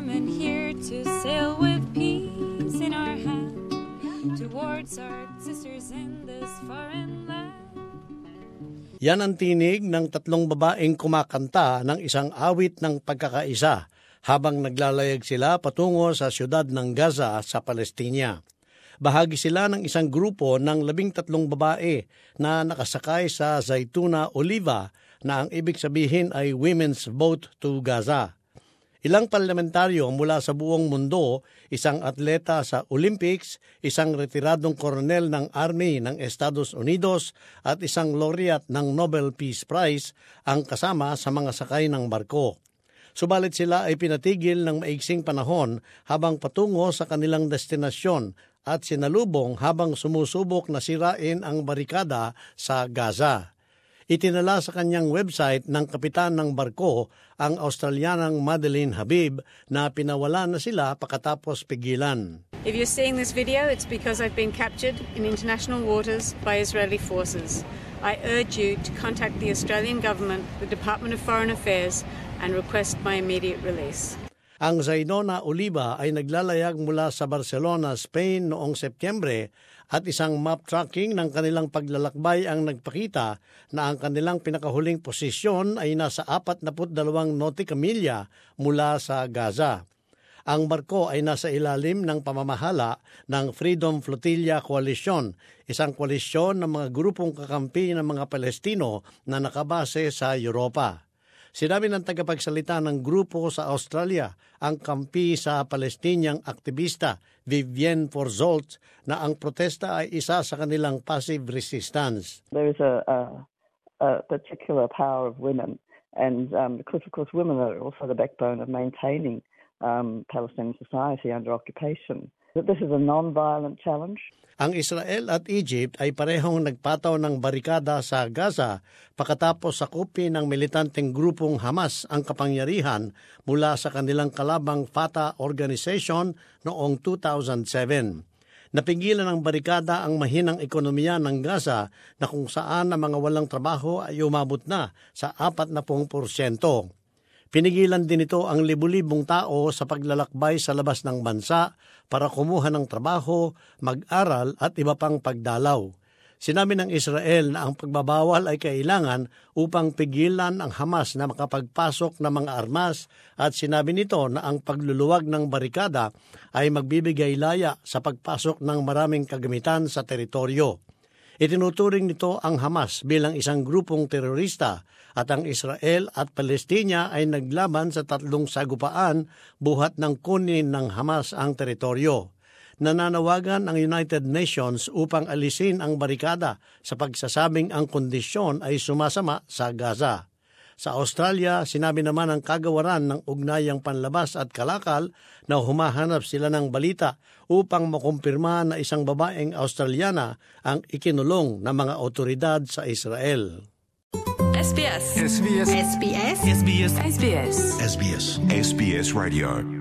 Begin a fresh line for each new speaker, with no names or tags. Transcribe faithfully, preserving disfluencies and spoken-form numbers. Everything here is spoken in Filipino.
women here to sail with peace in our hand towards our sisters in this foreign land.
Yan ang tinig ng tatlong babaeng kumakanta ng isang awit ng pagkakaisa habang naglalayag sila patungo sa siyudad ng Gaza sa Palestina. Bahagi sila ng isang grupo ng labing tatlong babae na nakasakay sa Zaytuna Oliva na ang ibig sabihin ay Women's Boat to Gaza. Ilang parlamentaryo mula sa buong mundo, isang atleta sa Olympics, isang retiradong koronel ng Army ng Estados Unidos at isang laureate ng Nobel Peace Prize ang kasama sa mga sakay ng barko. Subalit sila ay pinatigil ng maiksing panahon habang patungo sa kanilang destinasyon at sinalubong habang sumusubok na sirain ang barikada sa Gaza. Itinala sa kanyang website ng kapitan ng barko ang Australianang Madeline Habib na pinawala na sila pagkatapos pigilan.
If you're seeing this video, it's because I've been captured in international waters by Israeli forces. I urge you to contact the Australian government, the Department of Foreign Affairs, and request my immediate release.
Ang Zaytuna Oliva ay naglalayag mula sa Barcelona, Spain noong Setyembre at isang map tracking ng kanilang paglalakbay ang nagpakita na ang kanilang pinakahuling posisyon ay nasa apat na dalawang nautica milya mula sa Gaza. Ang barko ay nasa ilalim ng pamamahala ng Freedom Flotilla Coalition, isang koalisyon ng mga grupong kakampi ng mga Palestino na nakabase sa Europa. Sinabi ng tagapagsalita ng grupo sa Australia, ang kampi sa Palestiniang aktivista Vivienne Forzolt, na ang protesta ay isa sa kanilang passive resistance.
There is a, a, a particular power of women, and um, because of course women are also the backbone of maintaining um, Palestinian society under occupation. That this is a non-violent challenge.
Ang Israel at Egypt ay parehong nagpataw ng barikada sa Gaza pagkatapos sakupin ng militanteng grupong Hamas ang kapangyarihan mula sa kanilang kalabang Fatah Organization noong two thousand seven. Napigilan ng barikada ang mahinang ekonomiya ng Gaza na kung saan ang mga walang trabaho ay umabot na sa apat na porsyento. Pinigilan din ito ang libu-libong tao sa paglalakbay sa labas ng bansa para kumuha ng trabaho, mag-aral at iba pang pagdalaw. Sinabi ng Israel na ang pagbabawal ay kailangan upang pigilan ang Hamas na makapagpasok ng mga armas at sinabi nito na ang pagluluwag ng barikada ay magbibigay laya sa pagpasok ng maraming kagamitan sa teritoryo. Itinuturing nito ang Hamas bilang isang grupong terorista at ang Israel at Palestina ay naglaban sa tatlong sagupaan buhat ng kunin ng Hamas ang teritoryo. Nananawagan ang United Nations upang alisin ang barikada sa pagsasabing ang kondisyon ay sumasama sa Gaza. Sa Australia, sinabi naman ng kagawaran ng ugnayang panlabas at kalakal na humahanap sila ng balita upang makumpirma na isang babaeng Australiana ang ikinulong ng mga otoridad sa Israel.
S B S.
S B S.
S B S.
S B S.
S B S.
S B S.
S B S Radio.